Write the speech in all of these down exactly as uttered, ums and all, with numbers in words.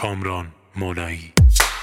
کامران مولایی.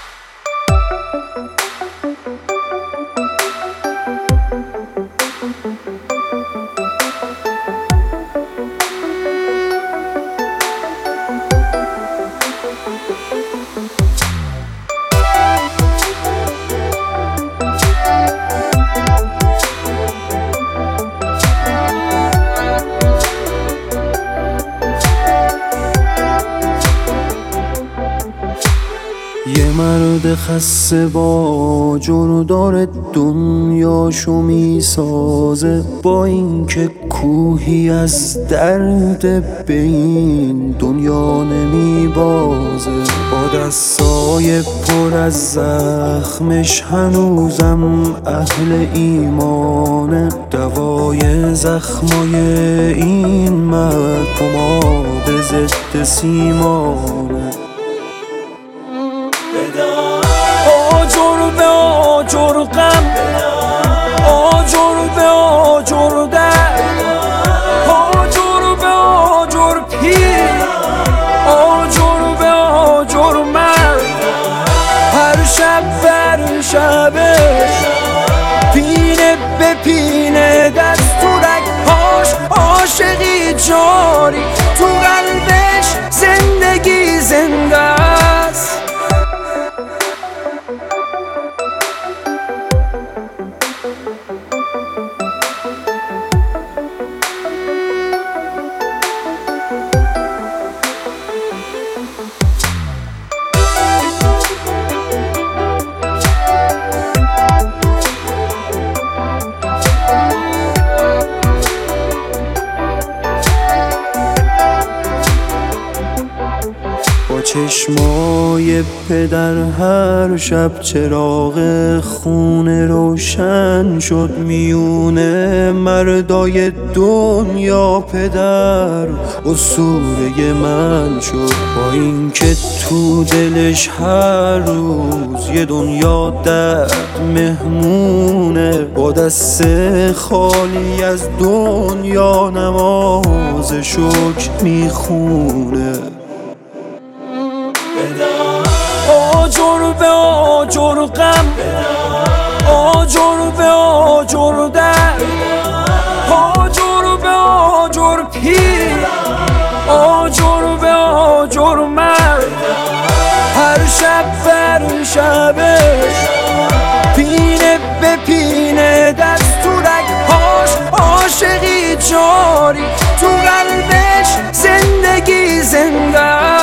یه مرد خسته با جور داره دنیاشو میسازه، با اینکه کوهی از درد به این دنیا نمیبازه. با دستای پر از زخمش هنوزم اهل ایمانه، دوای زخمای این مرد پماد ضد سیمانه. آجر به آجر غم، آجر به آجر درد، آجر به آجر پیر، آجر به آجر مرد. هر شب بر شبش پینه به پینه، دست تو رگ‌هاش عاشقی جاری، تو قلبش زندگی زنده است. چشمای پدر هر شب چراغ خونه روشن شد، میونه مردای دنیا پدر اسطوره من شد. با اینکه تو دلش هر روز یه دنیا درد مهمونه، با دست خالی از دنیا نماز شکر میخونه. آجر به آجر غم، آجر به آجر درد، آجر به آجر پیر، آجر به آجر مرد. هر شب بر شبش پینه به پینه، دست تو رگ‌هاش عاشقی جاری، تو قلبش زندگی زنده.